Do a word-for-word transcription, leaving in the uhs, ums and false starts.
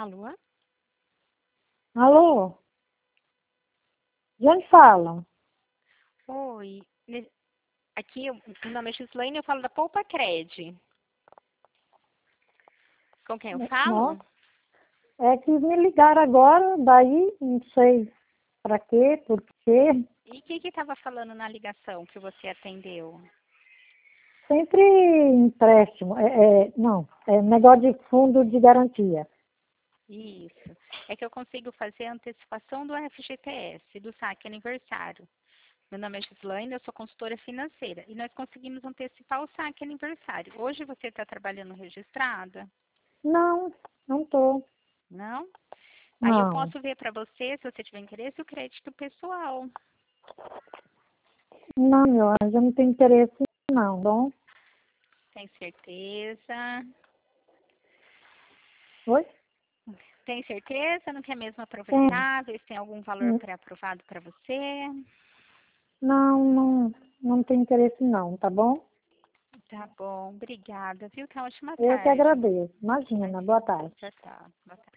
Alô? Alô? De onde falam? Oi. Ne- Aqui, o meu nome é Gislaine, eu falo da Poupa Cred. Com quem eu falo? Nossa, é que me ligaram agora, daí não sei pra quê, por quê. E o que que estava falando na ligação que você atendeu? Sempre empréstimo, é, é, não, é negócio de fundo de garantia. Isso. É que eu consigo fazer a antecipação do F G T S, do saque aniversário. Meu nome é Gislaine, eu sou consultora financeira. E nós conseguimos antecipar o saque aniversário. Hoje você está trabalhando registrada? Não, não tô, Não? Aí eu não, posso ver para você, se você tiver interesse, o crédito pessoal. não, meu anjo, eu não tenho interesse não, bom? Tem certeza? Oi? Tem certeza? Não quer mesmo Tem. aproveitar? Ver se tem algum valor pré-aprovado para você? Não, não, não tenho interesse não, tá bom? Tá bom, obrigada, viu? Tenha uma ótima Eu que tarde. agradeço. Imagina, boa Imagina. tarde. Tchau, tchau. Boa tarde.